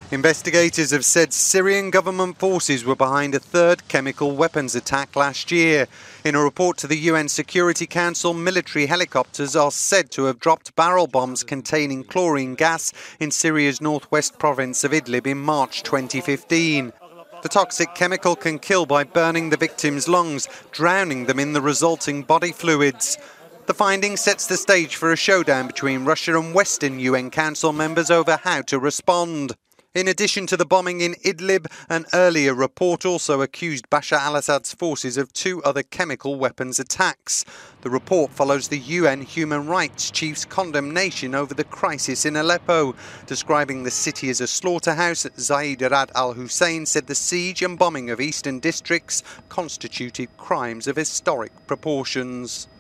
Investigators have said Syrian government forces were behind a third chemical weapons attack last year. In a report to the UN Security Council, military helicopters are said to have dropped barrel bombs containing chlorine gas in Syria's northwest province of Idlib in March 2015. The toxic chemical can kill by burning the victims' lungs, drowning them in the resulting body fluids. The finding sets the stage for a showdown between Russia and Western UN Council members over how to respond. In addition to the bombing in Idlib, an earlier report also accused Bashar al-Assad's forces of 2 other chemical weapons attacks. The report follows the UN Human Rights Chief's condemnation over the crisis in Aleppo. Describing the city as a slaughterhouse, Zaid Rad al-Hussein said the siege and bombing of eastern districts constituted crimes of historic proportions.